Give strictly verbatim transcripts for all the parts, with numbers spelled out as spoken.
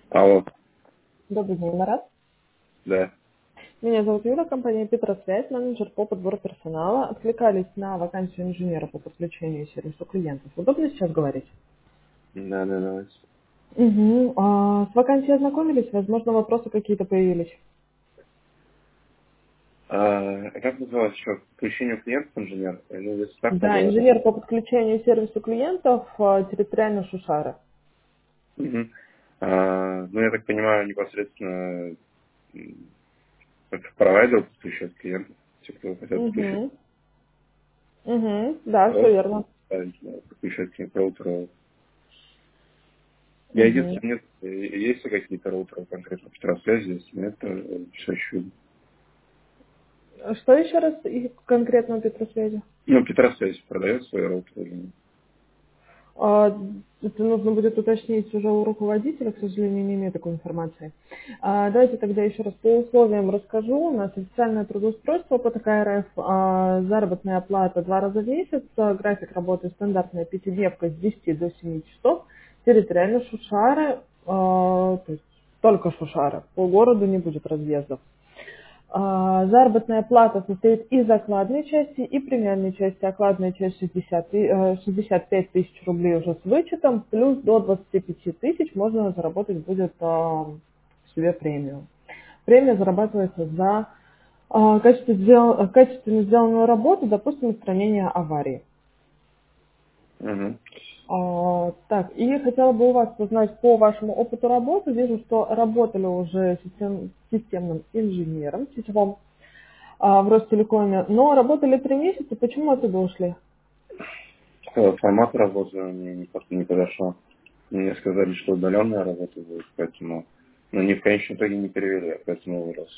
Алло, Добрый день, Марат. да. Меня зовут Юля, компания Петросвязь, менеджер по подбору персонала. Откликались на вакансию инженера по подключению и сервису клиентов. Удобно сейчас говорить? Да, да, давайте. Угу. А, с вакансией ознакомились? Возможно, вопросы какие-то появились? А, как называлось еще? Включение клиентов инженер? Ну, если так, Да, тогда... инженер по подключению и сервису клиентов, а, территориально Шушара. Мгм. А, ну, я так понимаю, непосредственно м, как провайдер подключает клиентов, те, кто хотят подключить Угу. Угу. Да, все роутер, верно. ставить, да, подключать к роутеру. Я Угу. единственное, нет, э, есть ли какие-то роутеры конкретно Петросвязи, если нет, то все чудо. Что еще раз и конкретно у Петросвязи? Ну, Петросвязь продает свои роутеры или нет? А, Это нужно будет уточнить уже у руководителя, к сожалению, не имею такой информации. А, Давайте тогда еще раз по условиям расскажу. У нас официальное трудоустройство по ТК РФ, а, заработная плата два раза в месяц, а, график работы стандартная пятидневка с десяти до семи часов, территориально Шушары, а, то есть только Шушары, по городу не будет разъездов. А, Заработная плата состоит из окладной части и премиальной части. Окладная часть шестьдесят, ты- э, шестьдесят пять тысяч рублей уже с вычетом, плюс до двадцати пяти тысяч можно заработать будет а, себе премию. Премия зарабатывается за а, качество сдел- э, качественно сделанную работу, допустим, устранение аварии. Угу. А, так, и хотела бы у вас узнать по вашему опыту работы. Вижу, что работали уже систем- системным инженером, сетевом а, в Ростелекоме, но работали три месяца, почему оттуда ушли? Формат работы мне не, просто не подошел. Мне сказали, что удаленная работа будет, поэтому... Но они в конечном итоге не перевели, я поэтому вырос.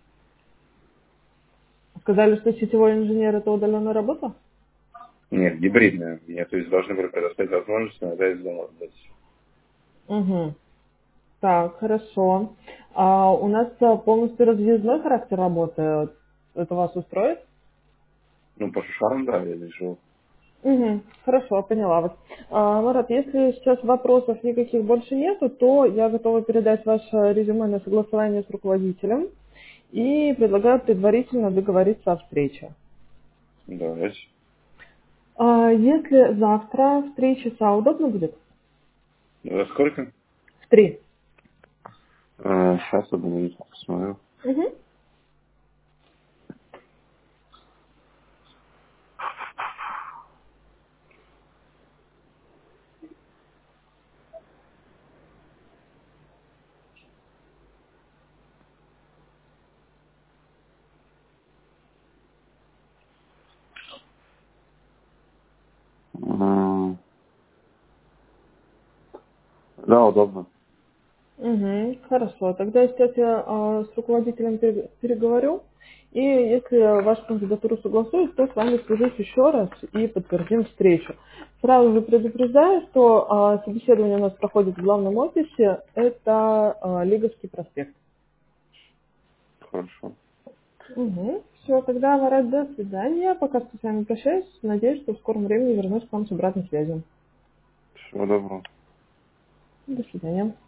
Сказали, что сетевой инженер это удаленная работа? Нет, гибридная. Мне, то есть, должны были предоставить возможность иногда из дома работать. Угу. Так, хорошо. А, у нас а, полностью разъездной характер работы. Это вас устроит? Ну, по шушарам, да, я здесь жил. Угу. Хорошо, поняла вас. А, Марат, если сейчас вопросов никаких больше нету, то я готова передать ваше резюме на согласование с руководителем и предлагаю предварительно договориться о встрече. Давайте. А, если завтра в три часа удобно будет? Во сколько? В три. А, сейчас, одну минуту посмотрю. Угу. А, да, удобно. Угу, хорошо. Тогда сейчас я а, с руководителем пере- переговорю. И если вашу кандидатуру согласуют, то с вами свяжусь еще раз и подтвердим встречу. Сразу же предупреждаю, что а, собеседование у нас проходит в главном офисе. Это а, Лиговский проспект. Хорошо. Угу. Все, тогда, Марат, до свидания. Пока что с вами прощаюсь. Надеюсь, что в скором времени вернусь к вам с обратной связью. Всего доброго. До свидания.